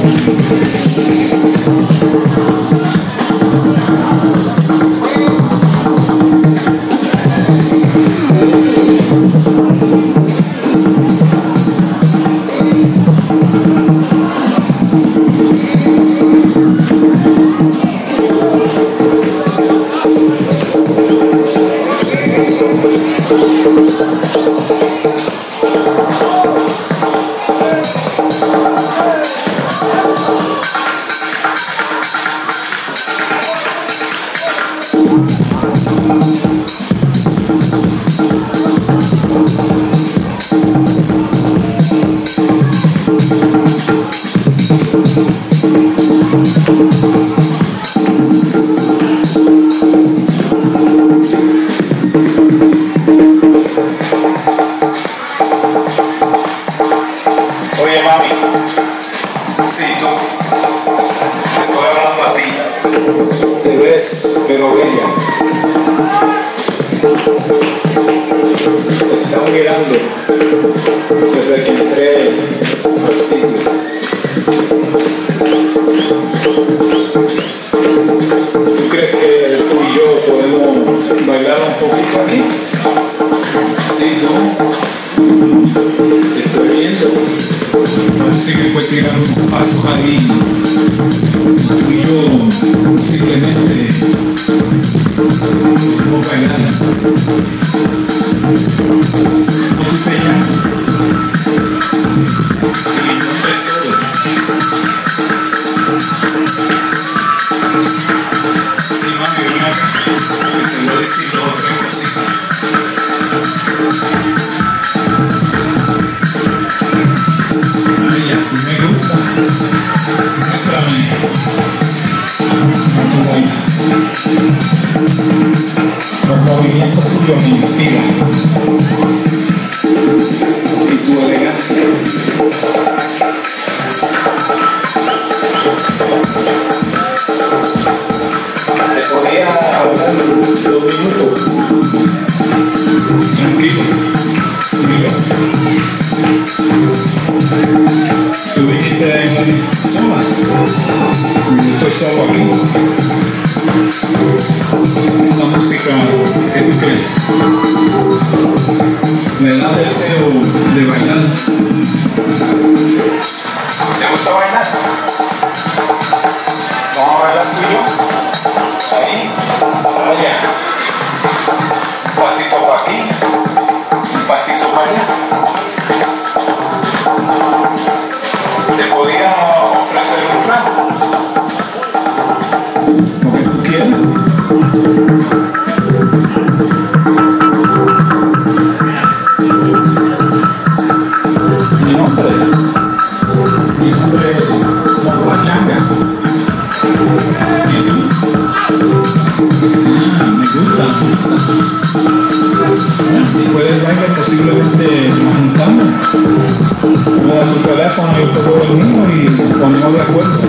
Oye, mami, sí, tú, te estoy hablando a ti. Te ves, pero bella. Te están mirando desde que entré al sitio. ¿Tú crees que tú y yo podemos bailar un poquito aquí? Sí, tú. Te estoy viendo. Parece que puedes tirar unos pasos ahí. Tú y yo simplemente podemos bailar. ¿Cómo tú te llamas? Mi nombre es todo. Sí, mami, ven acá. Te voy a decir dos o tres cositas. Ay, así me gusta. Muéstrame cómo tú bailas. Los movimientos tuyos me inspiran. Y tu elegancia. Te podía hablar 2 minutos. Tranquilo. Mira. Tú viniste sola. Yo estoy solo aquí. Esta música, ¿qué tú crees? Me da deseo de bailar. ¿Te gusta bailar? Vamos a bailar tú y yo. Ahí, allá. Un pasito para aquí, un pasito para allá. Te podía ofrecer un plan. Lo que tú quieras. Mi nombre es Guachanga. ¿Y tú? Me gusta. Después del baile posiblemente nos juntamos. Me das tu teléfono y yo te doy el mío y nos ponemos de acuerdo.